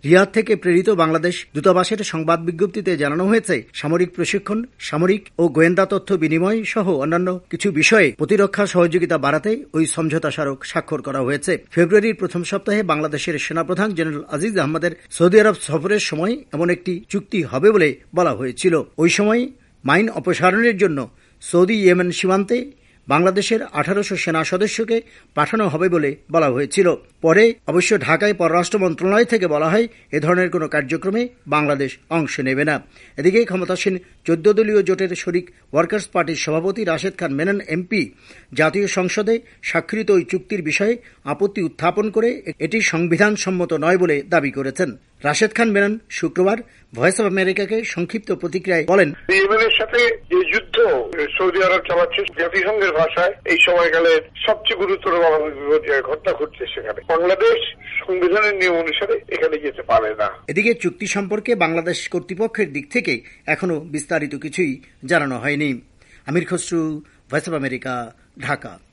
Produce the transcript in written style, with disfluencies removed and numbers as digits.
রিয়াদ থেকে প্রেরিত বাংলাদেশ দূতাবাসের সংবাদ বিজ্ঞপ্তিতে জানানো হয়েছে, সামরিক প্রশিক্ষণ, সামরিক ও গোয়েন্দা তথ্য বিনিময় সহ অন্যান্য কিছু বিষয়ে প্রতিরক্ষা সহযোগিতা বাড়াতে ওই সমঝোতা স্মারক স্বাক্ষর করা হয়েছে। ফেব্রুয়ারির প্রথম সপ্তাহে বাংলাদেশের সেনাপ্রধান জেনারেল আজিজ আহমদের সৌদি আরব সফরের সময় এমন একটি চুক্তি হবে বলে বলা হয়েছিল। ওই সময় মাইন অপসারণের জন্য সৌদি ইয়েমেন সীমান্তে বাংলাদেশের 1800 সেনা সদস্যকে পাঠানো হবে বলে বলা হয়েছিল। পরে অবশ্য ঢাকায় পররাষ্ট্র মন্ত্রণালয় থেকে বলা হয়, এ ধরনের কোনো কার্যক্রমে বাংলাদেশ অংশ নেবে না। এদিকে ক্ষমতাসীন 14 দলীয় জোটের শরিক ওয়ার্কার্স পার্টির সভাপতি রাশেদ খান মেনন এমপি জাতীয় সংসদে স্বাক্ষরিত ওই চুক্তির বিষয়ে আপত্তি উত্থাপন করে এটি সংবিধান সম্মত নয় বলে দাবি করেছেন। রাশেদ খান মেনন শুক্রবার ভয়েস অব আমেরিকাকে সংক্ষিপ্ত প্রতিক্রিয়ায় বলেন, ইয়েমেনের সাথে যে যুদ্ধ সৌদি আরব চালাচ্ছে, জাতিসংঘের ভাষায় এই সময়কালে সবচেয়ে গুরুতর ঘটনা ঘটছে সেখানে। বাংলাদেশ সংবিধানের নিয়ম অনুসারে এখানে যেতে পারে না। এদিকে চুক্তি সম্পর্কে বাংলাদেশ কর্তৃপক্ষের দিক থেকে এখনো বিস্তারিত কিছুই জানানো হয়নি। Amir Khasru, voice of America, Dhaka.